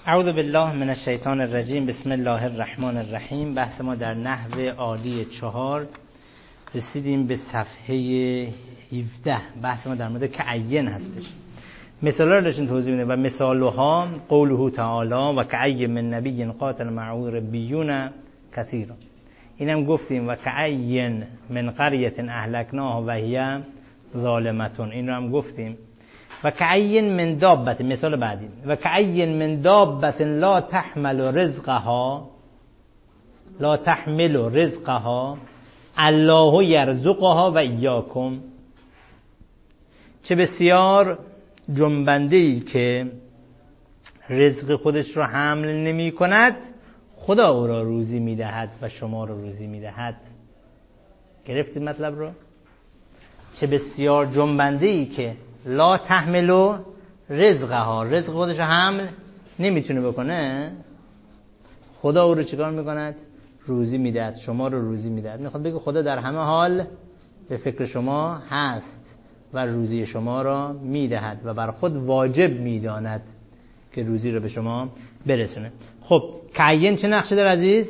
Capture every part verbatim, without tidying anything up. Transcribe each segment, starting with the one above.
اعوذ بالله من الشیطان الرجیم. بسم الله الرحمن الرحیم. بحث ما در نحو عالی چهار رسیدیم به صفحه هفده. بحث ما در مورد کعین هستش. مثالا رو داشتیم توضیح میدیم و مثالها قوله تعالی و کعی من نبی قاتل معه ربیون کثیرا. اینم گفتیم و کعین من قریة اهلکناها و هی ظالمتون. این رو هم گفتیم. و کعین من دابت، مثال بعدی، و کعین من دابت لا تحمل رزقها لا تحمل رزقها الله یرزقها و ایاکم. چه بسیار جنبنده‌ای که رزق خودش رو حمل نمی کند، خدا او را روزی می دهد و شما را روزی می دهد. گرفتید مطلب رو؟ چه بسیار جنبنده‌ای که لا تحملو رزقها، رزق خودش رو حمل نمیتونه بکنه، خدا او رو چیکار میکند؟ روزی میدهد، شما رو روزی میدهد. میخواد بگه خدا در همه حال به فکر شما هست و روزی شما را میدهد و بر خود واجب میداند که روزی رو به شما برسونه. خب کعین چه نقشه داره عزیز؟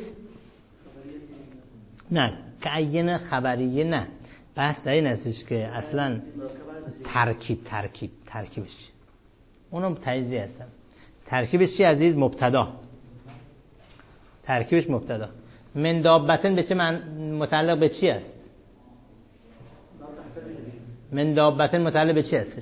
نه، کعین خبریه نه. بحث در این هستش که اصلا ترکیب ترکیب ترکیبش چی؟ اونم تجزیه هستن. ترکیبش چی عزیز؟ مبتدا. ترکیبش مبتدا. من دابتن به چه من متعلق به چی است؟ من دابتن متعلق به چی هستش؟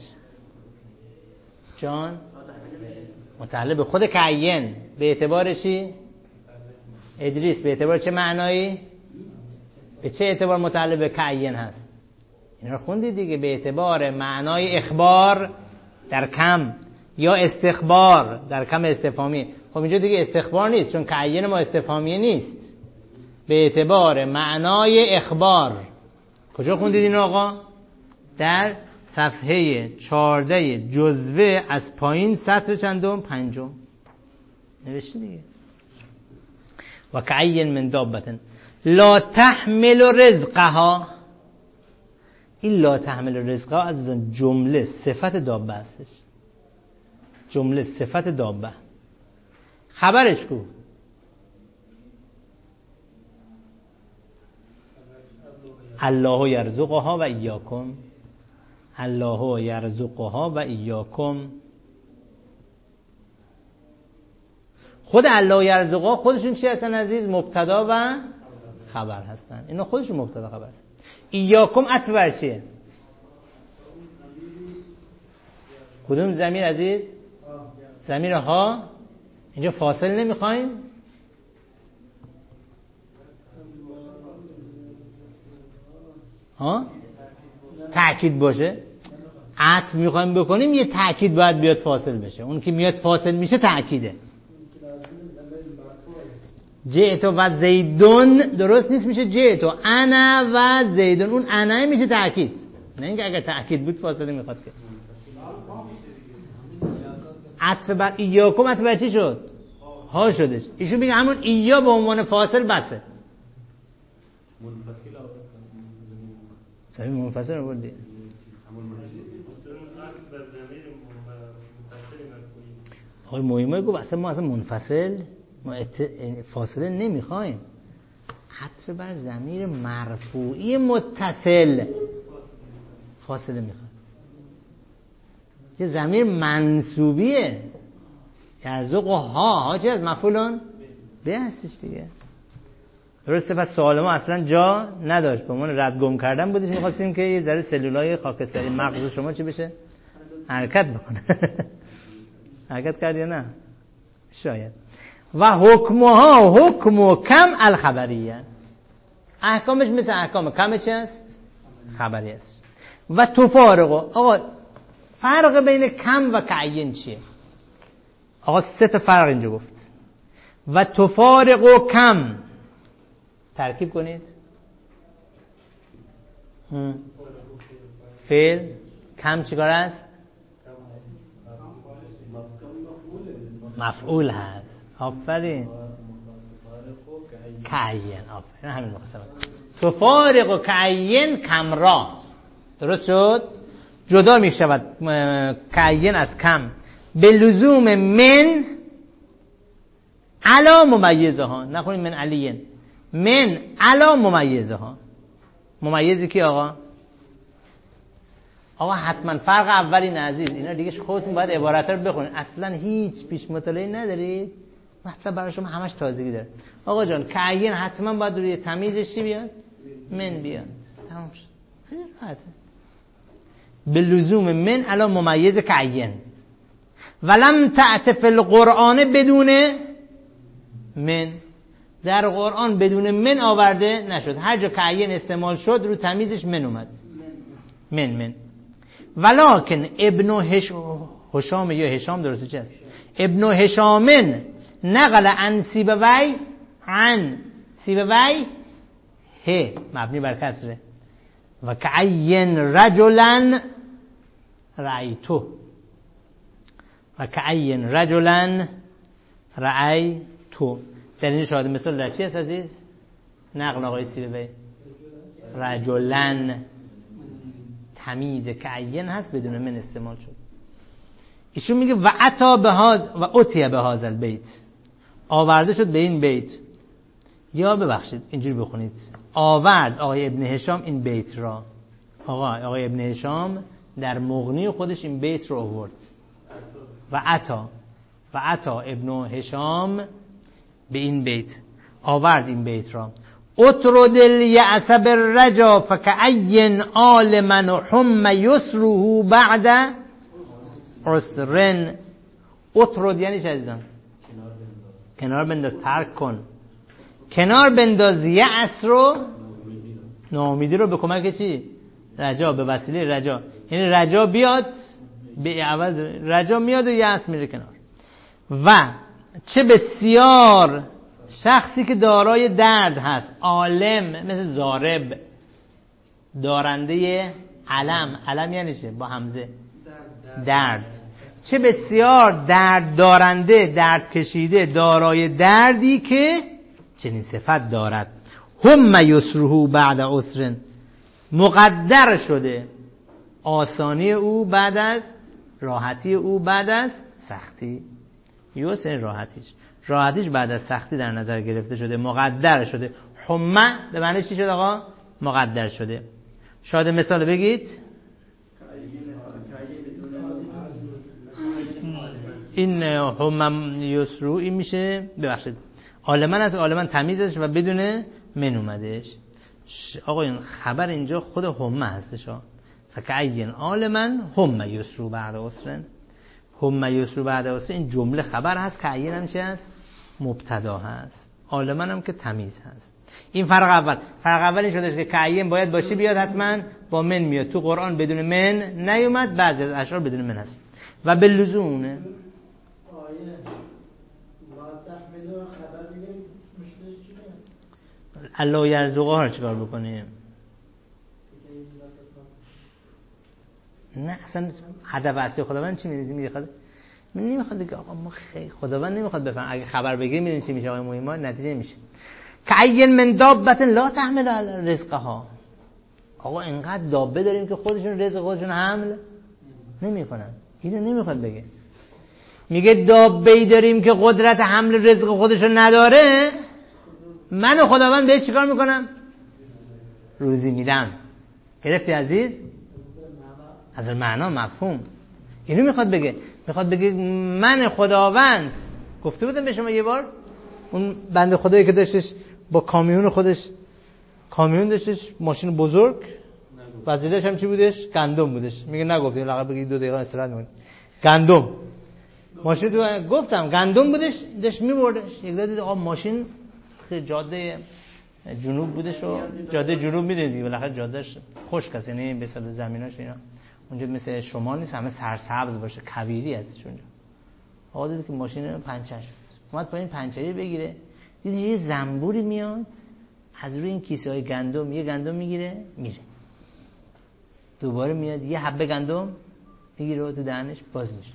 جان متعلق به خود کعین. به اعتبار چی؟ ادریس به اعتبار چه معنایی؟ به چه اعتبار متعلق به کعین هست؟ این رو خوندید دیگه. به اعتبار معنای اخبار در کم یا استخبار در کم استفهامی. خب اینجا دیگه استخبار نیست چون کعین ما استفهامیه نیست. به اعتبار معنای اخبار. کجا خوندید این آقا؟ در صفحه چهارده جزوه از پایین سطر چندم؟ پنجم نوشته دیگه. و کعین من دابتن لا تحمل رزقها. این لا تحمل رزقها از جمله صفت دابه هستش. جمله صفت دابه. خبرش کو؟ الله یرزقها و ایاکم. الله یرزقها و ایاکم. خود الله یرزقها خودشون چی هستن عزیز؟ مبتدا و خبر هستن. اینا خودشون مبتدا خبر هستن. ایاکم عطف بر چیه؟ کدوم ضمیر عزیز؟ ضمیر ها. اینجا فاصل نمیخوایم؟ ها؟ تأکید باشه؟ عطف میخوایم بکنیم یه تأکید باید بیاد فاصل بشه. اون که میاد فاصل میشه تأکیده. جئتو و زیدون درست نیست، میشه جئتو انا و زیدون. اون انا میشه تأکید، نه اینکه اگر تأکید بود فاصله میخواد که. عطف بر ایاکم عطف بر چی شد؟ ها شدش. ایشون میگه همون ایا به عنوان فاصل بسه. منفصل آورد. منفصل آورد. آقای مهمه گفت اصلا ما اصلا منفصل ما فاصله نمیخوایم. عطف بر ضمیر مرفوعی متصل فاصله میخوایم. یه ضمیر منصوبیه. یرزق ها ها چی از مفعولون به هستش دیگه. درسته. پس سوال ما اصلا جا نداشت. به عنوان رد گم کردن بودش. میخواستیم که یه ذره سلولای خاکستری مغز شما چی بشه؟ حرکت بکنه. حرکت کرد یا نه؟ شاید. و حکمها حکم کم الخبریه. احکامش مثل احکام کم چی است؟ خبری است. و تفارق. آقا فرق بین کم و کعین چیه؟ آقا سه تا فرق اینجا گفت. و تفارق کم ترکیب کنید. فعل کم چیکار است؟ مفعول هست. آفرین. کعین. آفرین. همین مقصد. تفارق و کعین کمرا. درست شد؟ جدا می شود کعین از کم به لزوم من علا ممیزه ها، نخونید من علیین، من علا ممیزه ها. ممیزی کی آقا؟ آقا حتما فرق اولی عزیز، اینا دیگه خودتون باید عبارت رو بخونید، اصلا هیچ پیش مطالعه ندارید، مطلب برای شما همش تازگی داره. آقا جان کعین حتما باید روی تمیزش چی بیاد؟ من بیاد. تمام شد. خیلی راحته. به لزوم من علا ممیز کعین. ولم تأت فی القرآن بدون من، در قرآن بدون من آورده نشد، هر جا کعین استعمال شد رو تمیزش من اومد. من من ولکن ابن هشام یا هشام درسته چه است؟ ابن هشامن نقل عن سیبوی عن سیبوی ه مبنی بر کسره و کعین رجلا رأیتو و کعین رجلا رأیتو. در این شاهد مثال در چی هست عزیز؟ نقل آقای سیبوی رجلن تمیز کعین هست بدون من استعمال شد. ایشون میگه و عطا به هاز و اتیه به هاز البیت، آورده شد به این بیت، یا ببخشید اینجوری بخونید آورد آقای ابن هشام این بیت را. آقا آقای ابن هشام در مغنی خودش این بیت رو آورد. و عطا و عطا ابن هشام به این بیت آورد این بیت را. اطرد الیأس بالرجا فکعین عالما حم یسره بعد عسرن. اطرد یعنی چه عزیزان؟ کنار بنداز، ترک کن، کنار بنداز یأس رو، ناامیدی رو، به کمک چی؟ رجا، به وسیله رجا. یعنی رجا بیاد به عوض رجا میاد و یأس میره کنار. و چه بسیار شخصی که دارای درد هست، عالم مثل زارب، دارنده علم، علم یعنی چه؟ با همزه درد. چه بسیار درد دارنده، درد کشیده، دارای دردی که چنین صفت دارد. هم یسره بعد عسر، مقدر شده آسانی او بعد از راحتی او بعد از سختی. یسر راحتیش، راحتیش بعد از سختی در نظر گرفته شده، مقدر شده. هم به معنی چی شد آقا؟ مقدر شده. شاید مثال بگید. این هم یسرو این میشه، ببخشید عالمن از عالمن تمیزش و بدون من اومدش. آقا این خبر اینجا خود هم هستش ها. فکعین عالمن هم یسرو بعد عسر، هم یسرو بعد عسر. این جمله خبر هست، کعین هم چه هست؟ مبتدا هست. عالمن هم که تمیز هست. این فرق اول. فرق اول این شدش که کعین باید باشی بیاد حتما با من میاد. تو قرآن بدون من نیومد، بعضی از اشعار بدون من هست و به لزومه. الله یرزقها رو چیکار بکنیم؟ نه اصلا هدف اصلی خداوند چی میخواد؟ من نمیخواد بگه آقا ما خیلی خداوند نمیخواد بفهم. اگه خبر بگیریم میدونیم چی میشه آقای مهمات، نتیجه میشه کعین من دابت لا تحمل رزقها. آقا اینقدر دابه داریم که خودشون رزق خودشون حمل نمیکنن. اینو نمیخواد بگه. میگه دابه‌ای داریم که قدرت حمل رزق خودشون نداره، من خداوند بهش چیکار میکنم؟ روزی میدم. گرفتی عزیز؟ از معنا مفهوم. اینو میخواد بگه. میخواد بگه من خداوند، گفته بودم به شما یه بار، اون بنده خدایی که داشتش با کامیون خودش، کامیون داشتش، ماشین بزرگ، وسیله‌اش هم چی بودش؟ گندم بودش. میگه نگفتیم لقب بگید دو دقیقه استراحت می‌کنید. گندم. ماشین تو گفتم گندم بودش، داشت میبردش. یک دفعه دید آقا ماشین جاده جنوب بودش و جاده جنوب میدونید دیگه بالاخره جادهش خشک است، یعنی به اصطلاح زمیناش اینا اونجا مثل شمال نیست، همه سرسبز باشه، کویری هستش اونجا. آقا دید که ماشین پنچر شد، اومد پایین پنچری بگیره، دید یه زنبوری میاد از روی این کیسه های گندم یه گندم میگیره میره، دوباره میاد یه حبه گندم میگیره و تو دهنش باز میشه.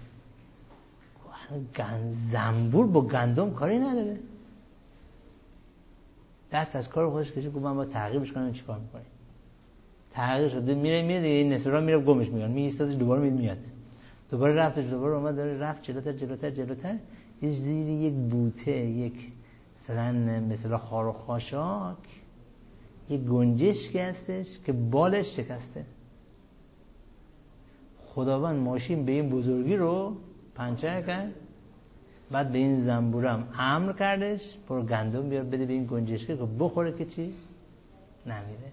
گند زنبور با گندم کاری نداره، دست از کار خودش کشید، گفت من با تعقیبش کنم چیکار میکنه. تعقیب شد میره میره دیگه این نصف راه میره گمش میگن، میایستادش دوباره میاد میاد دوباره رفت دوباره اومد داره رفت جلوتر جلوتر جلوتر یه زیر یک بوته، یک مثلا مثلا خار و خاشاک، یک گنجشکی هستش که بالش شکسته. خداوند ماشین به این بزرگی رو پنچر کرد، بعد به این زنبورم امر کردش برو گندم بیار بده به این گنجشکی که بخوره که چی نمیره.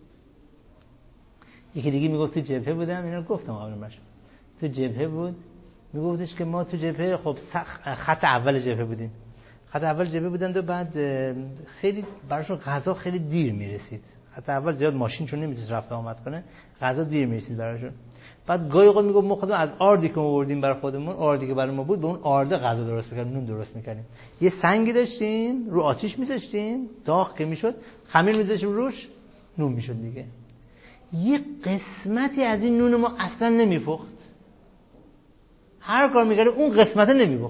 یکی دیگه میگفت تو جبهه بودم، اینا رو گفتم قبلا برش، تو جبهه بود، میگفتش که ما تو جبهه خب خط اول جبهه بودیم، خط اول جبهه بودند و بعد خیلی براشون غذا خیلی دیر میرسید. خط اول زیاد ماشین چون نمیتونست رفت آمد کنه، غذا دیر میرسید براشون. بعد گاهی اوقات میگفت ما خودمون از آردی که آوردیم برای خودمون، آردی که برای ما بود، به اون آرد غذا درست می‌کردیم، نون درست می‌کردیم. یه سنگی داشتیم رو آتیش می‌ذاشتیم، داغ که میشد خمیر می‌ذاشتیم روش، نون میشد دیگه. یه قسمتی از این نون ما اصلا نمی‌پخت. هر کار می‌کردیم اون قسمت نمی‌پخت.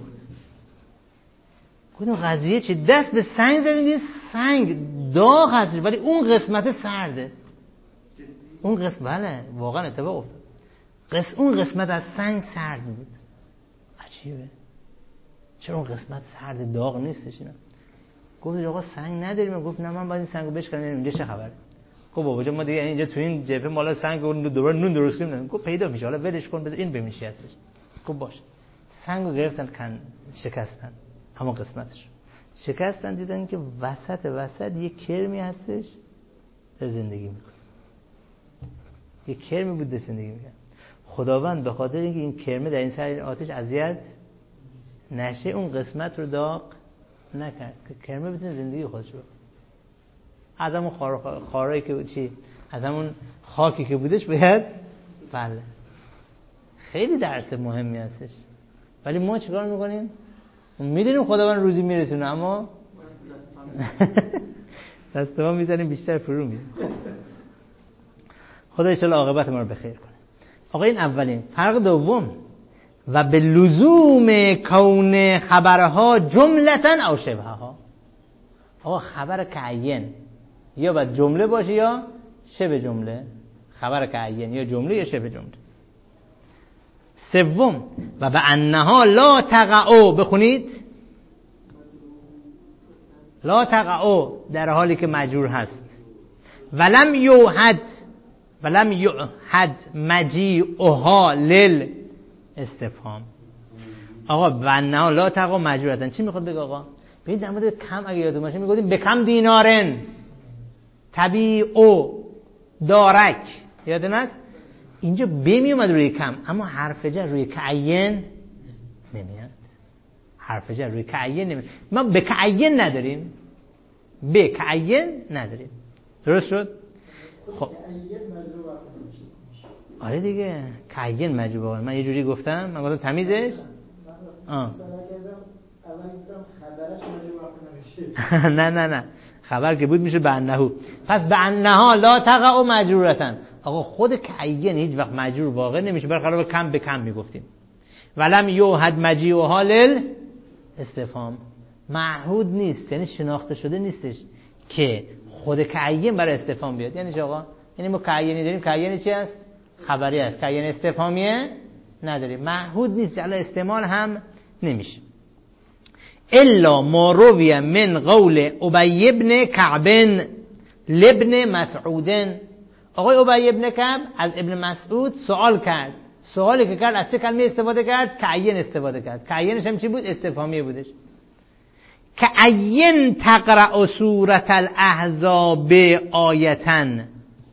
گفتم قضیه چی؟ دست به سنگ زدیم، یه سنگ داغ هست ولی اون قسمت سرده. اون قسمت بله واقعا اتفاق افتاد. قس اون قسمت از سنگ سرد بود. عجیبه. چرا اون قسمت سرد داغ نیستش اینا؟ گفت آقا سنگ نداریم. گفت نه من باید این سنگو بشکنم ببینم اینجا چه خبره. گفت بابا جان ما دیگه اینجا تو این جبهه مالا سنگ و دوباره نون درست کنیم. گفت پیدا میشه حالا ولش کن بذار این بمیشه هستش. گفت باشه. سنگو گرفتن کن شکستن. همون قسمتش. شکستن دیدن که وسط وسط یه کرمی هستش در زندگی میکنه. یه کرمی بود در زندگی میکنه. خداوند به خاطر اینکه این کرمه در این سر آتش اذیت نشه اون قسمت رو داغ نکرد که کرمه بتونه زندگی خودش رو از همون خار خارایی که چی از همون خاکی که بودش باید بله خیلی درس مهمی هستش. ولی ما چیکار میکنیم؟ میدونیم خداوند روزی میرسونه اما دستمون میزنیم بیشتر فرو میریم. خدا ان شاءالله عاقبت ما رو بخیر کنه. آقا این اولین. فرق دوم و به لزوم کون خبرها جملتاً او شبهها. آقا خبر کعین یا باید جمله باشه یا شبه جمله. خبر کعین یا جمله یا شبه جمله. سوم و به انها لا تقعوا. بخونید لا تقعوا در حالی که مجرور هست. ولم یوحد ولم یوحد مجیئها لل استفهام. آقا به انها لا تقعوا مجرورتن چی میخواد بگه آقا؟ ببین در مورد کم اگه یادتون باشه میگفتیم به کم دینارن طبیعو دارک یادتون هست؟ اینجا به می اومد روی کم اما حرف جر روی کعین نمیاد. حرف جر روی کعین نمیاد. ما به کعین نداریم، به کعین نداریم. درست شد؟ خب آره دیگه کعین مجبور. من یه جوری گفتم من گفتم تمیزش آه نه نه نه خبر که بود میشه به انهو. پس به انها لا تقع مجرورتن. آقا خود کعین هیچ وقت مجرور واقع نمیشه، برخلاف کم به کم میگفتیم. ولم یوحد مجیئها لل استفهام. معهود نیست یعنی شناخته شده نیستش که خود کعین برای استفهام بیاد. یعنی چه آقا؟ یعنی ما کعینی داریم، کعین چی است؟ خبری است. کعین استفهامیه نداریم، معهود نیست، الان استعمال هم نمیشه. الا ما روی من قول ابی ابن کعب لابن مسعود. آقای ابی ابن کعب از ابن مسعود سوال کرد. سوالی که کرد از چه کلمه استفاده کرد؟ کعین استفاده کرد. کعینش هم چی بود؟ استفهامی بودش. کعین تقرأ سورة الاحزاب آیتن.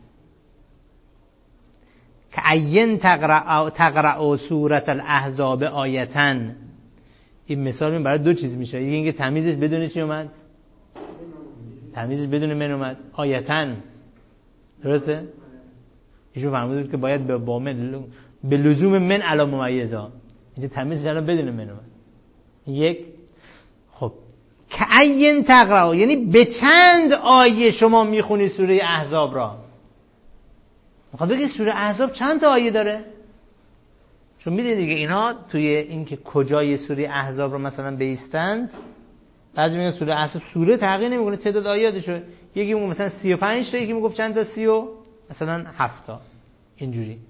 کعین تقرأ تقرأ سورة الاحزاب آیتن. این مثال برای دو چیز میشه. یکی اینکه تمیزش بدون چی اومد؟ تمیزش بدون من اومد. آیتن. درسته؟ ایشون فرمود که باید به بامن به لزوم من علی ممیزا. اینجا تمیزش الان بدون من اومد. یک. خب کعین تقرأ یعنی به چند آیه شما میخونی سوره احزاب را؟ میخواد بگه سوره احزاب چند تا آیه داره؟ چون میدونید دیگه اینا توی اینکه کجای سوره احزاب رو مثلا بیستند، بعضی میگن سوره احزاب سوره تغییر نمیکنه تعداد آیاتشو، یکی میگه مثلا سی و پنج تا، یکی میگه چند تا سی و مثلا هفت تا اینجوری.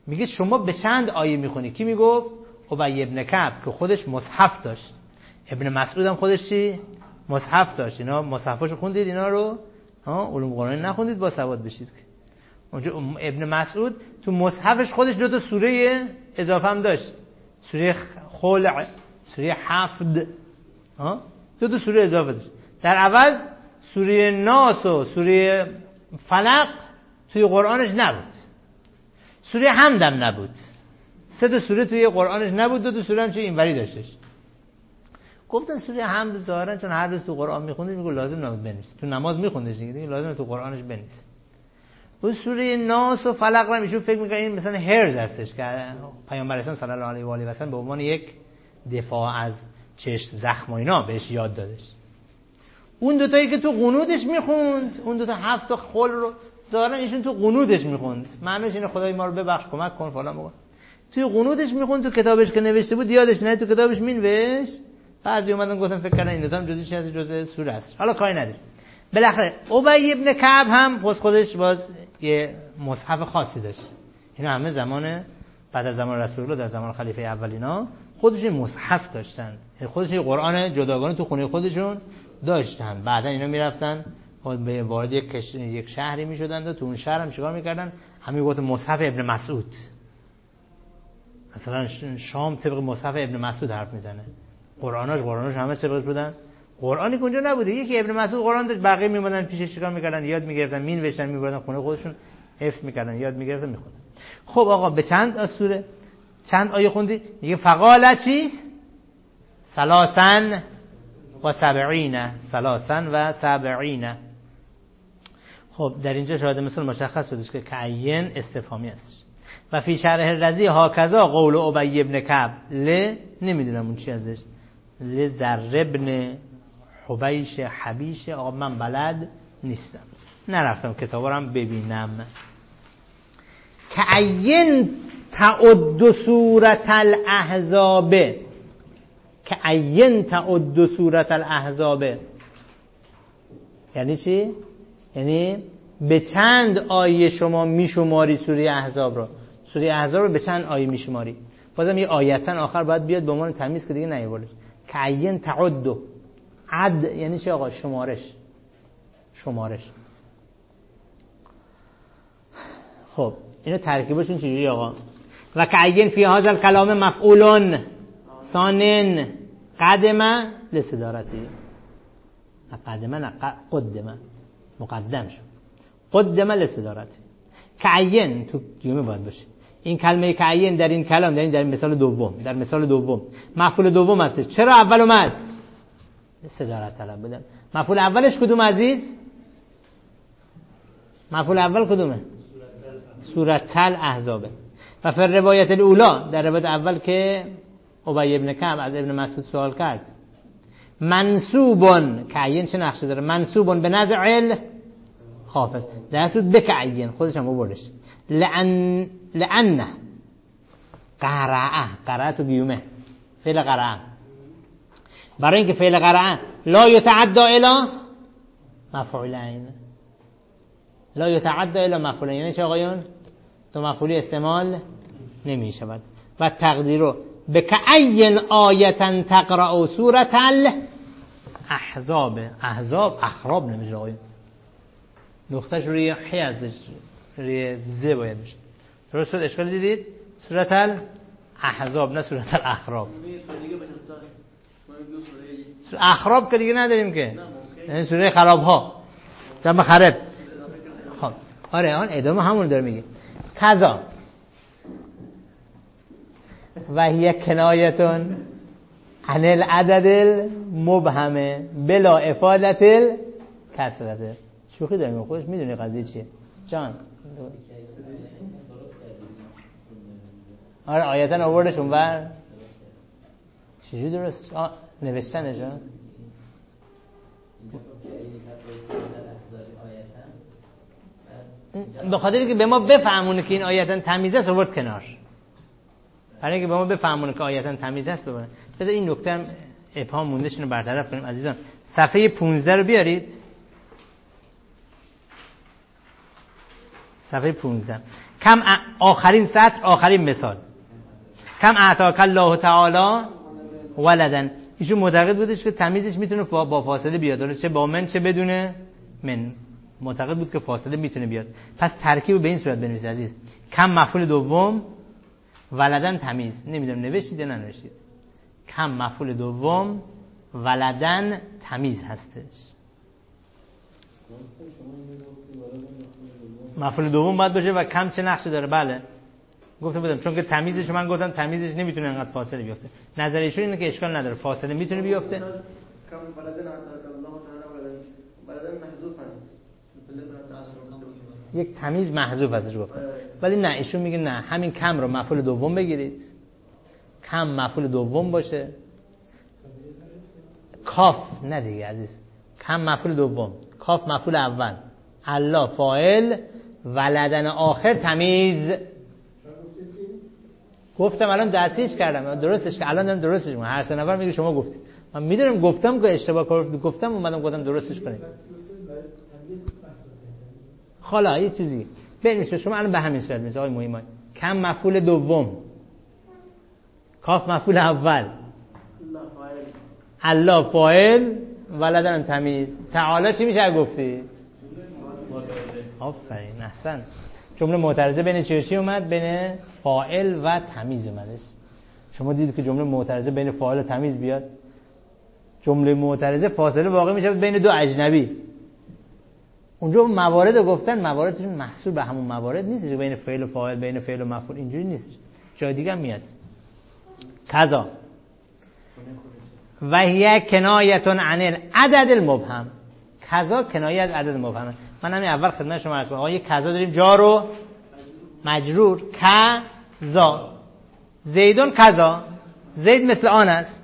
میگه شما به چند آیه میخونی؟ کی میگفت؟ ابی ابن کعب که خودش مصحف داشت. ابن مسعود هم خودش چی؟ مصحف داشت. اینا مصحفاشو خوندید اینا رو؟ ها علوم قرآنی نخوندید با سواد بشید که. اونجا ابن مسعود تو مصحفش خودش دو تا سوره اضافه هم داشت. سوره خلع، سوره حفد، ها دو تا سوره اضافه داشت. در عوض سوره ناس و سوره فلق توی قرآنش نبود. سوره حمد هم نبود. سه تا سوره توی قرآنش نبود، دو تا سوره هم چه اینوری داشتش. گفتن سوره حمد ظاهرا چون هر روز تو قرآن میخوندید میگه لازم نبود بنویسید. تو نماز میخوندید دیگه، لازم تو قرآنش بنویسید. اون سوره ناس و فلق رو میشون فکر می‌کنه این مثلا هرز هستش که پیامبر اسلام صلی الله علیه و آله و سلم به عنوان یک دفاع از چشم زخم و اینا بهش یاد دادش. اون دو تایی که تو قنوتش میخوند، اون دو تا هفت تا خل رو ظاهرا ایشون تو قنوتش میخوند. معنیش اینه خدای ما رو ببخش، کمک کن فلان بکن. توی قنوتش میخوند، تو کتابش که نوشته بود یادش نه، تو کتابش مینوشت. بعضی اومدن گفتن فکر کردن این دو تا هم جزئی چیزی جزء سوره است. حالا کاری نداره. بالاخره ابی ابن کعب هم خود خودش باز یه مصحف خاصی داشت. اینا همه زمان بعد از زمان رسول الله در زمان خلیفه اولینا خودشون مصحف داشتن. خودشون قرآن جداگانه تو خونه خودشون داشتن. بعدا اینا میرفتن به وارد یک کش... یک شهری میشدن و تو اون شهر هم چیکار میکردن؟ همین گفت مصحف ابن مسعود. مثلا شام طبق مصحف ابن مسعود حرف میزنه. قرآناش قرآناش همه طبقش بودن. قرآنی که اونجا نبوده. یکی ابن مسعود قرآن داشت، بقیه میمدن پیشش چیکار میکردن؟ یاد میگرفتن، مینوشتن، میبردن خونه خودشون حفظ میکردن، یاد میگرفتن، میخوندن. خب آقا به چند سوره چند آیه خوندی؟ میگه فقال چی؟ ثلاثن و سبعین، ثلاثن و سبعین. خب در اینجا شاهد مثل مشخص شدش که کعین استفهامی است. و فی شرح الرضی هاکذا قول ابی ابن کعب ل نمیدونم اون چی ازش ل زر ابن حبیش حبیش. آقا من بلد نیستم، نرفتم کتابا رو هم ببینم. کعین تعد سورة الاحزاب، کعین تعد سورة الاحزاب یعنی چی؟ یعنی به چند آیه شما میشماری سوره احزاب رو؟ سوره احزاب رو به چند آیه میشماری؟ بازم یه آیتن آخر باید بیاد به عنوان تمیز که دیگه نیاوردش. کعین تعد، عد یعنی چی آقا؟ شمارش، شمارش. خب اینو ترکیبشون چجوری آقا؟ و کعین فی هذا الکلام مفعول ثان قدم لصدارتی. قدم نه قدم، مقدم شد. قدم لصدارتی. کعین تو گیومه باید باشه. این کلمه کعین در این کلام، در این در مثال دوم، در مثال دوم مفعول دوم هست. چرا اول اومد؟ صدارت طلب بودم. مفعول اولش کدوم عزیز؟ مفعول اول کدومه؟ سورة الاحزاب. و فی روایت الاولی، در روایت اول که ابی ابن کعب از ابن مسعود سوال کرد، منصوبون کعین چه نقشه داره؟ منصوبون به نزع خافض، در اصل بکعین خودش هم بردش. لأن لأن قرعه، قرعه تو گیومه فعل قرعه، برای اینکه فعل قرعه لا یتعدى الی مفعولین، لا یتعدى الی مفعولین یعنی چه آقایون؟ تو مفعولی استعمال نمی شود. و تقدیرو بکعین آیتا تقرأ سورة الاحزاب. احزاب اخراب نمیشه آقایون، نقطهش روی حی ازش روی ز باید بشه. درست شد؟ اشکال دیدید؟ سورة الاحزاب نه سورة الاخراب. اخراب که دیگه نداریم که، این سوره خراب ها جمع خراب. خب آره آن ادامه همون داره میگه. کذا و هی کنایتون عن العدد المبهم بلا افادت الکثرت. شوخی داریم، خودش میدونی قضیه چیه جان. آره آیتن آوردش اونور چجوری درست نوشتنش ها؟ به خاطر که به ما بفهمونه که این آیتن تمیزه است آورد کنار، برای اینکه به ما بفهمونه که آیتن تمیزه است ببینید. بذار این نکته هم ابهام مونده شونه برطرف کنیم عزیزان. صفحه پانزده رو بیارید، صفحه پانزده. کم آخرین سطر، آخرین مثال. کم اعطاک الله تعالی ولدن. ایشون معتقد بودش که تمیزش میتونه با فاصله بیاد، چه با من چه بدون من. معتقد بود که فاصله میتونه بیاد. پس ترکیب به این صورت بنویسید عزیز. کم مفعول دوم ولدن تمیز. نمیدونم نوشتید یا ننوشتید. کم مفعول دوم ولدن تمیز هستش. مفعول دوم باید باشه و کم چه نقشی داره؟ بله گفته بودم چون که تمیزش من گفتم تمیزش نمیتونه انقدر فاصله بیفته. نظر ایشون اینه که اشکال نداره، فاصله میتونه بیفته. کم ولدن اعطاک الله تعالی ولدن ولدن محذوف است. یک تمیز محذوف ازش گفتم. ولی نه ایشون میگه نه، همین کم رو مفعول دوم بگیرید. کم مفعول دوم باشه. کاف نه دیگه عزیز. کم مفعول دوم، کاف مفعول اول، الله فاعل، ولدن آخر تمیز. گفتم الان دستیش کردم درستش که الان دارم درستش میگم. هر سه نفر میگه شما گفتید. من میدونم گفتم که اشتباه کردم، گفتم اومدم گفتم درستش کنید. حالا یه چیزی ببینید شما الان به همین صورت میشه آقای مهیمان. کم مفعول دوم، کاف مفعول اول، الله فاعل، ولدن تمیز. تعالی چی میشه گفتی؟ آفرین احسن. جمله معترضه بین چی و چی اومد؟ بین فاعل و تمیز اومدش. شما دیدید که جمله معترضه بین فاعل و تمیز بیاد. جمله معترضه فاصله واقع میشه بین دو اجنبی. اونجا موارد گفتن مواردشون محصول به همون موارد نیست که بین فعل و فاعل، بین فعل و مفعول، اینجوری نیست. جای دیگه هم میاد. کذا و هی کنایه عن العدد المبهم. کذا کنایه از عدد مبهم. من همین اول خدمت شما عرض کردم آقا یک کذا داریم جار و مجرور. کذا زیدون کذا، زید مثل آن است.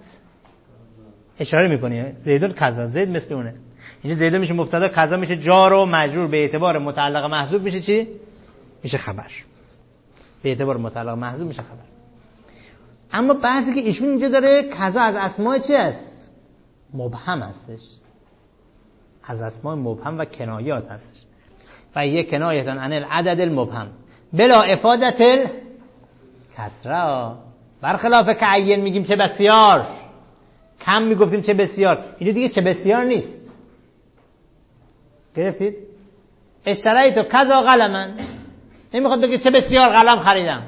اشاره میکنی زیدون کذا، زید مثل اونه. اینجا زیدون میشه مبتدا، کذا میشه جار و مجرور. به اعتبار متعلق محذوف میشه چی؟ میشه خبر. به اعتبار متعلق محذوف میشه خبر. اما بعضی که ایشون اینجا داره کذا از اسماء چی است؟ مبهم هستش. از اسماء مبهم و کنایات هستش. و یک کنایتان عن العدد المبهم بلا افادت الکسره. برخلاف که عین میگیم چه بسیار، کم میگفتیم چه بسیار. اینجا دیگه چه بسیار نیست. گرفتید؟ اشتریت و کذا قلمن، نمیخواد بگه چه بسیار قلم خریدم.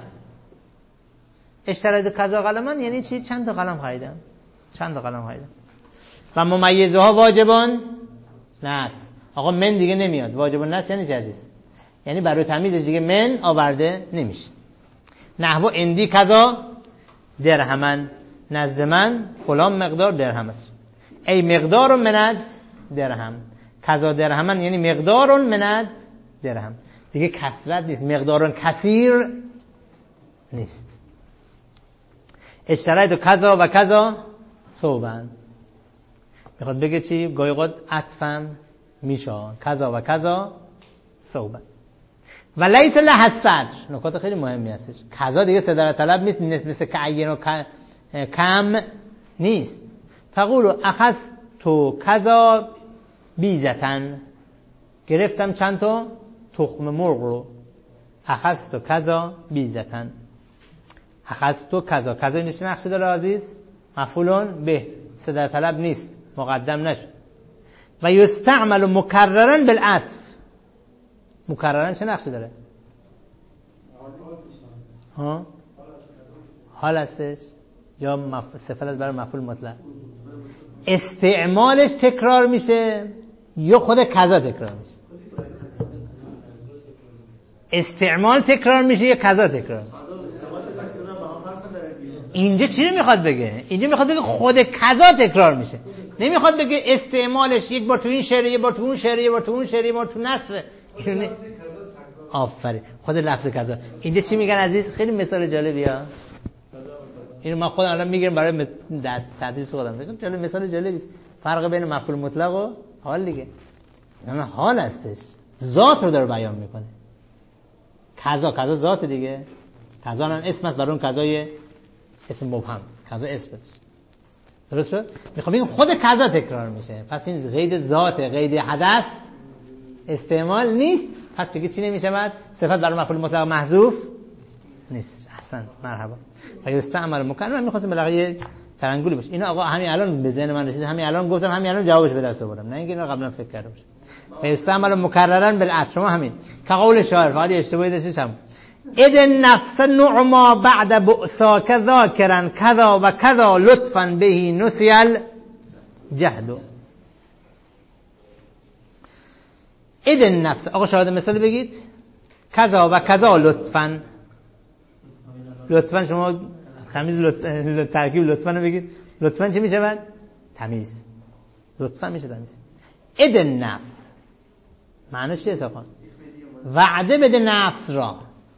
اشتریت و کذا قلمن یعنی چی؟ چند تا قلم خریدم، چند تا قلم خریدم. و ممیزها واجبان نس. آقا من دیگه نمیاد. واجبان نس یعنی چه عزیز؟ یعنی برای تمیزش دیگه من آورده نمیشه. نحو اندی کذا درهمن، نزد من فلان مقدار درهم است. ای مقدار منت درهم. کذا درهمن یعنی مقدار منت درهم. دیگه کثرت نیست، مقدار کثیر نیست. اشتریت و کذا و کذا ثوبن. میخواد بگه چی؟ گاهی اوقات عطفم میشه کذا و کذا ثوبن. و لیس له الصدر. نکات خیلی مهمی هستش. کذا دیگه صدر طلب نیست، مثل که عین و کم نیست. تقول اخذ تو کذا بیزتن، گرفتم چند تا تخم مرغ رو. اخذ تو کذا بیزتن، اخذ تو کذا. کذا این چه نقشی داره عزیز؟ مفعولون به، صدر طلب نیست، مقدم نشد. و یستعمل مکررن بالعطف. مکررن چه نقشی داره؟ ها؟ حال هستش یا مف... صفت برای مفعول مطلق. استعمالش تکرار میشه یا خود کذا تکرار میشه؟ استعمال تکرار میشه یا کذا تکرار میشه؟ اینجا چی رو میخواد بگه؟ اینجا میخواد بگه خود کذا تکرار میشه، نمیخواد بگه استعمالش یک بار تو این شعر، یک بار تو اون شعر، یک بار تو اون شعر، یک بار تو نثر. آفرین، خود لفظ کذا. اینجا چی میگن عزیز؟ خیلی مثال جالبیه. اینو من خودم الان میگم برای تدریس خودم. میگم جالب، مثال جالبی است. فرق بین مفعول مطلق و حال دیگه. نه حال هستش، ذات رو داره بیان میکنه. کذا کذا ذات دیگه. کذا هم اسم است برای اون کذای اسم مبهم. کذا اسم است. درست شد؟ میخوام بگم خود کذا تکرار میشه. پس این قید ذات، قید حدث استعمال نیست. پس دیگه چی نمیشود؟ صفت برای مفعول مطلق محذوف نیست. احسنت، مرحبا. و یستعمل مکرر. من می‌خواستم بلاغه ترنگولی باشه. اینا آقا همین الان به ذهن من رسید، همین الان گفتم، همین الان جوابش به دست آوردم، نه اینکه اینا قبلا فکر کرده باشم. و یستعمل مکررا بالعطف. شما همین که قول شاعر فقط اشتباهی داشتید هم اذ النفس نعما بعد بؤساک ذاکرا کذا و کذا لطفا به نسی الجهد. اذ النفس، آقا شاهد مثال بگید. کذا و کذا لطفا. لطفا شما تمیز لطف... ترکیب لطفا رو بگید. لطفا چی میشه بعد؟ تمیز. لطفا میشه تمیز. اذ النفس معنیش چیه صاحب؟ وعده بده نفس را.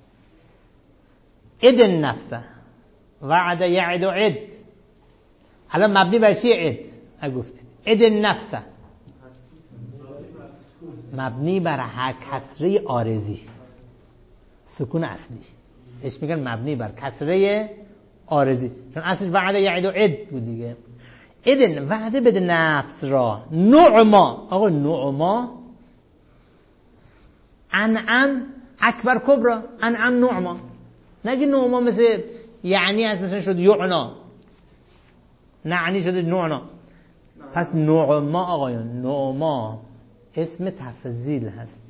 اذ النفس وعده یعد عد. الان مبنی بر چیه عد؟ ها گفتید اذ النفس مبنی بر کسره عارضی، سکون اصلی. ايش میگن؟ مبنی بر کسره عارضی، چون اصلش وعده یعد عد بود دیگه. اذن وعده بده نفس را. نعما، آقا نعما انعم اکبر کبرا. انعم نعما، نگی نعما مثل یعنی از مثلا شد یعنا، نعنی شده نعنا. پس نعما آقایان، نعما اسم تفضیل هست.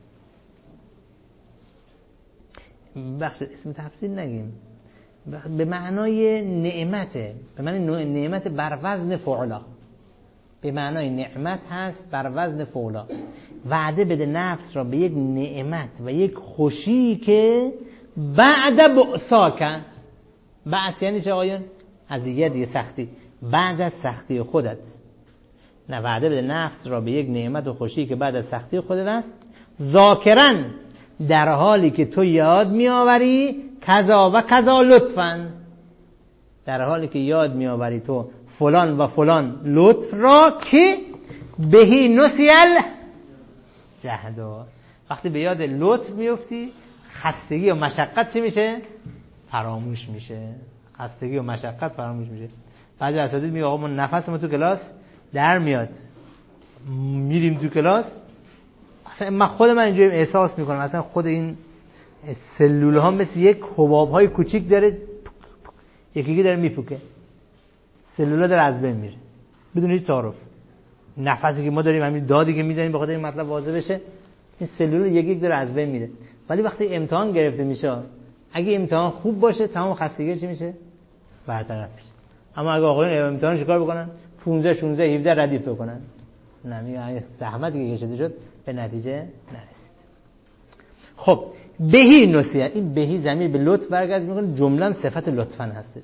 بخش اسم تفضیل نگیم، به معنای نعمته، به معنای نعمت بر وزن فعلا، به معنای نعمت هست بر وزن فعلا. وعده بده نفس را به یک نعمت و یک خوشی که بعد بؤساک. بعد یعنی چه آقایان؟ اذیت، یه سختی بعد از سختی خودت. نه، وعده بده نفس را به یک نعمت و خوشی که بعد از سختی خودت است. ذاکرن، در حالی که تو یاد میآوری کذا و کذا لطفا، در حالی که یاد میآوری تو فلان و فلان لطف را که بهی نسیل جهدو. وقتی به یاد لطف میفتی خستگی و مشقت چی میشه؟ فراموش میشه. خستگی و مشقت فراموش میشه. بعضی اساتید میگه آقا ما نفس ما تو کلاس در میاد، میریم تو کلاس اصلا من خود من اینجوری احساس میکنم اصلا خود این سلول ها مثل یک حباب های کوچیک داره یکی یکی داره میپوکه، سلول ها داره از بین میره بدون هیچ تعارف. نفسی که ما داریم همین دادی که میزنیم به خاطر این مطلب واضح بشه، این سلول یکی یک داره از بین میره. ولی وقتی امتحان گرفته میشه، اگه امتحان خوب باشه تمام خستگی چی میشه؟ برطرف میشه. اما اگه آقایون امتحان شکار بکنن پانزده شانزده هفده ردیف بکنن، نمیگه زحمتی که کشیده شد به نتیجه نرسید. خب بهی نسیه، این بهی ضمیر به لطف برگرد میکنه، جمله صفت لطفا هستش.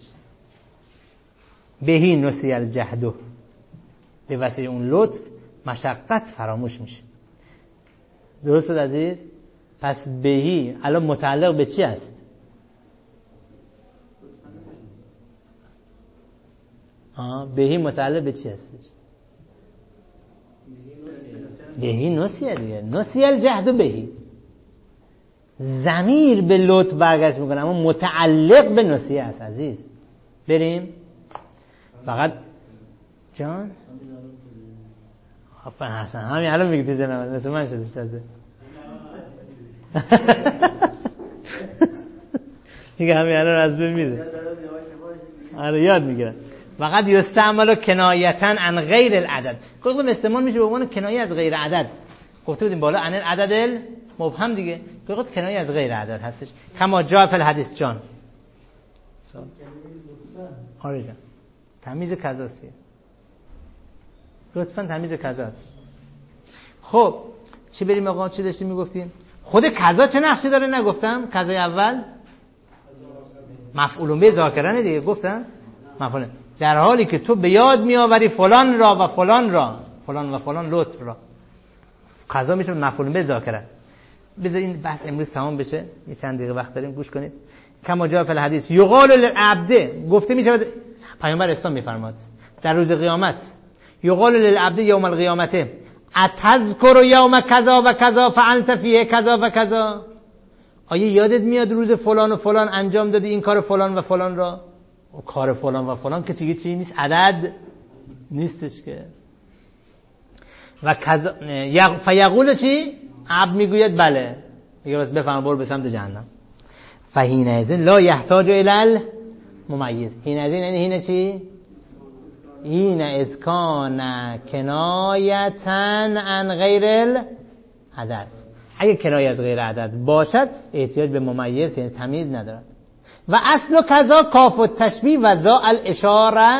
بهی نسیه الجهدو، به وسیله اون لطف مشقت فراموش میشه. درست شد عزیز؟ پس بهی الان متعلق به چی است؟ آه بهی متعلق به چی هستش؟ بهی نسیه دیگه، نسیه الجهدو بهی. ضمیر به لطف برگشت میکنه اما متعلق به نسیه است عزیز. بریم فقط جان آفرین حسن، همین الان میگی تو زنم مثل من شده شده میگه همین الان از بین میره. آره یاد میگیرن. فقط یستعمل کنایتا عن غیر العدد. گفتم استعمال میشه به عنوان کنایه از غیر عدد. گفته بودیم بالا عن العدد مبهم دیگه، گفت کنایه از غیر عدد هستش. کما جاء فی الحدیث جان. آره جان. تمیز کذاست. لطفاً تمیز کذاست. خب چی بریم آقا، چی داشتیم میگفتیم؟ خود کذا چه نقشی داره نگفتم؟ کذای اول مفعول به ذاکرانه دیگه، گفتم مفعول. در حالی که تو به یاد میآوری فلان را و فلان را، فلان و فلان لطف را، کذا میشه مفعول به ذاکران. بذار این بحث امروز تمام بشه، یه چند دقیقه وقت داریم، گوش کنید. کما جاء فی الحدیث یقال للعبد، گفته میشه پیامبر اسلام میفرماد در روز قیامت، یقال للعبد یوم القیامت اتذکر یوم کذا و کذا فانت فیه کذا و کذا. آیا یادت میاد روز فلان و فلان انجام دادی این کار فلان و فلان را؟ و کار فلان و فلان که چیزی چی نیست، عدد نیستش که. و کذا فیقول چی؟ عبد میگوید بله، دیگه بس بفهم برو به سمت جهنم. فحینئذ لا یحتاج الی الممیز. حینئذ یعنی حین چی؟ حین اذ کان کنایةً عن غیر العدد. اگه کنایه از غیر عدد باشد احتیاج به ممیز یعنی تمیز ندارد. و اصل کذا کاف التشبیه و ذا الاشاره.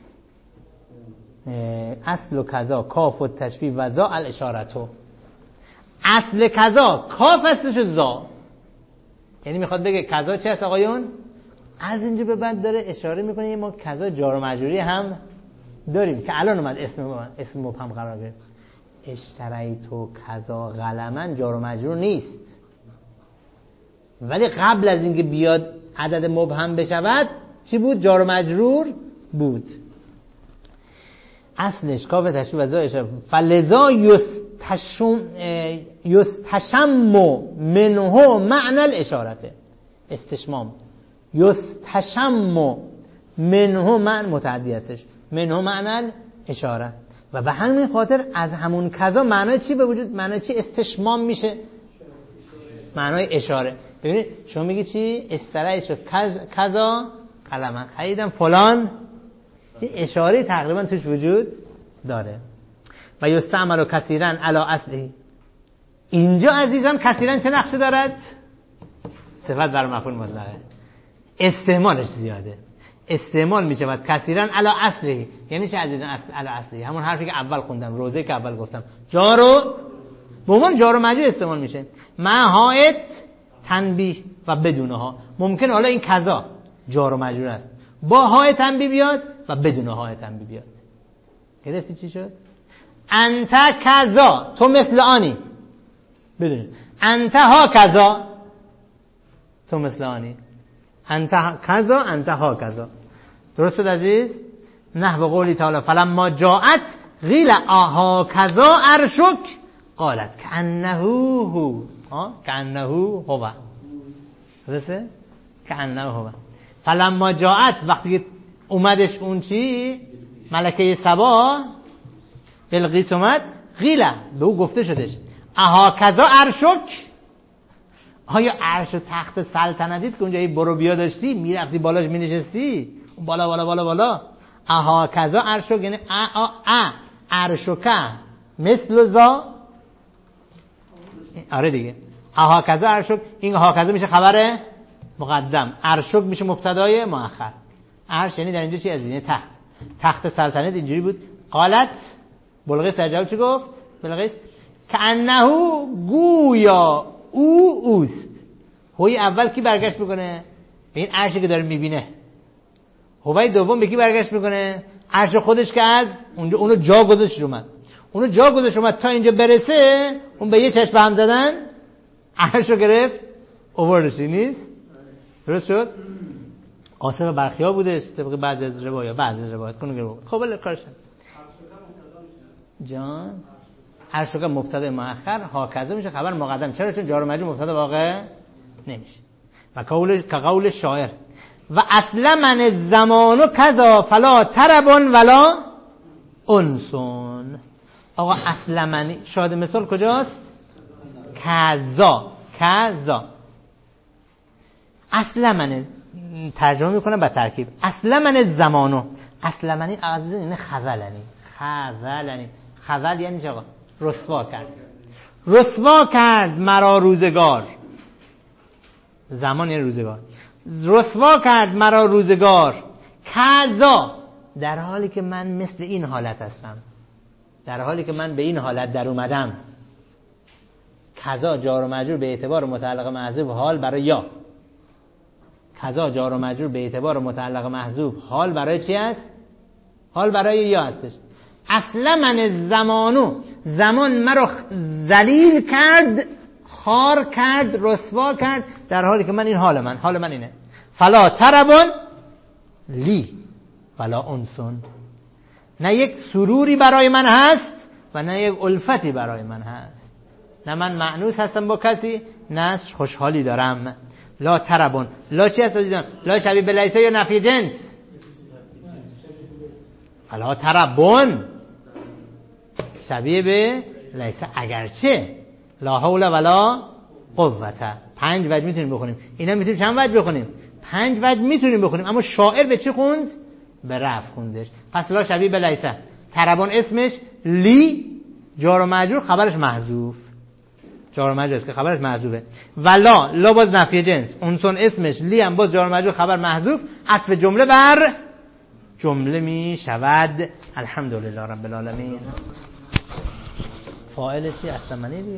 اصل کذا کاف التشبیه و ذا الاشاره. اصل کذا کاف هستش ذا، یعنی میخواد بگه کذا چه هست آقایون؟ از اینجا به بعد داره اشاره میکنه ما کذا جار و مجروری هم داریم که الان اومد اسم اسم مبهم قرار گرفت. اشتریتو کذا قلمن جار و مجرور نیست، ولی قبل از اینکه بیاد عدد مبهم بشود چی بود؟ جار و مجرور بود. اصلش کاف تشبیه و ذا اشاره. فلذا یستشم یستشم منه معنی الاشاره. استشمام یستشم منه معنی متعدی هستش، منه معنی اشاره. و به همین خاطر از همون کذا معنای چی به وجود، معنای چی استشمام میشه؟ معنای اشاره. ببینید شما میگی چی؟ استرایش کذا قلمن، خریدم فلان، این اشاره تقریبا توش وجود داره. و یستعمل کثیرا علی اصله. اینجا عزیزم کثیرا چه نقشی دارد؟ صفت بر مفعول مطلقه، استعمالش زیاده. استعمال میشه و کثیرا علی اصله. یعنی چه عزیزان اصل علی اصله؟ همون حرفی که اول خوندم، روزه که اول گفتم، جارو به عنوان جار و مجرور استعمال میشه. مع هایت تنبیه و بدونها. ممکن حالا این کذا جار و مجرور است، با های تنبیه بیاد و بدون های تنبیه بیاد. گرفتی چی شد؟ انت کذا، تو مثل آنی. بدونید انت ها کذا، تو مثل آنی. انت کذا انت ها کذا. درست شد عزیز؟ نحو قولی تعالی فلما جاءت قیل آها کذا عرشک قالت کأنه هو. ها کأنه هو. درسته؟ کأنه هو. فلما جاءت وقتی اومدش اون چی؟ ملکه سبا بلقیس اومد، قیل به او گفته شدش آها کذا عرشک. آیا عرش و تخت سلطنتیت که اونجا برو بیا داشتی میرفتی بالاش مینشستی اون بالا بالا بالا بالا؟ اها کذا عرشک یعنی ا ا ا عرشک مثل ذا. آره دیگه اها کذا عرشک. این اها کذا میشه خبر مقدم، عرشک میشه مبتدای مؤخر. عرش یعنی در اینجا چی عزیز؟ یعنی تخت. تخت سلطنت اینجوری بود. قالت بلقیس در جواب چی گفت؟ بلقیس کأنه گویا او اوست. هوی اول کی برگشت میکنه؟ به این عرشی که داره میبینه. هوی دوم به کی برگشت میکنه؟ عرش خودش که از اونجا اونو جا گذاشت اومد. اونو جا گذاشت اومد تا اینجا برسه، اون به یه چشم هم زدن عرشو گرفت اووردش. نیست؟ درست شد؟ قاسم برخیا بوده طبق بعضی از روایات، بعضی از روایات کنه گرفت. خب ولی کارش جان عرشک مبتدا مؤخر، هاکذا میشه خبر مقدم. چرا؟ چون جار و مجرور مبتدا واقع نمیشه. و قول که قول شاعر و اصلا من الزمان کذا فلا ترب ولا انسون. آقا اصلا من شاهد مثال کجاست؟ کذا کذا. اصلا من ترجمه میکنم با ترکیب. اصلا من الزمانو. اصلا من عزیز این خذلنی. خذلنی. خذل یعنی چه آقا؟ رسوا کرد. رسوا کرد مرا روزگار. زمان یعنی روزگار. رسوا کرد مرا روزگار. کذا در حالی که من مثل این حالت هستم، در حالی که من به این حالت در اومدم. کذا جار و مجرور به اعتبار متعلق محذوف حال برای یا. کذا جار و مجرور به اعتبار متعلق محذوف حال برای چی است؟ حال برای یا هستش. اصلا من زمانو، زمان مرا ذلیل کرد، خار کرد، رسوا کرد در حالی که من این حال من حال من اینه. فلا تربون لی ولا انسون. نه یک سروری برای من هست و نه یک الفتی برای من هست. نه من مأنوس هستم با کسی، نه خوشحالی دارم. لا تربون. لا چی هست عزیزان؟ لا شبیه به لیسه یا نفی جنس. فلا تربون شبیه به لیسه اگرچه لا حول ولا قوته. پنج وجه میتونیم بخونیم. اینا میتونیم چند وجه بخونیم؟ پنج وجه میتونیم بخونیم. اما شاعر به چی خوند؟ به رفع خوندش. پس لا شبیه به لیسه. طربان اسمش لی، جار و مجرور، خبرش محذوف. جار و مجرور است که خبرش محذوفه. ولا لا باز نفی جنس. اونسون اسمش لی هم باز جار و مجرور، خبر محذوف. عطف جمله بر جمله می شود. الحمدلله رب العالمین. فاعل چی؟ الثمنه دیگه.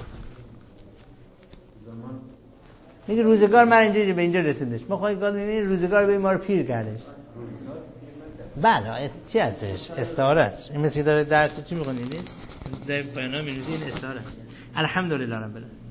میگه روزگار من اینجا به اینجا رسیدش. ما خواهی گاد میبینیم روزگار به ما رو پیر کردش. بله است... چی ازش؟ استعاره است. این مثل که داره درس چی میخونید؟ در پایان می‌نویسید این استعاره. الحمدلله رب العالمین.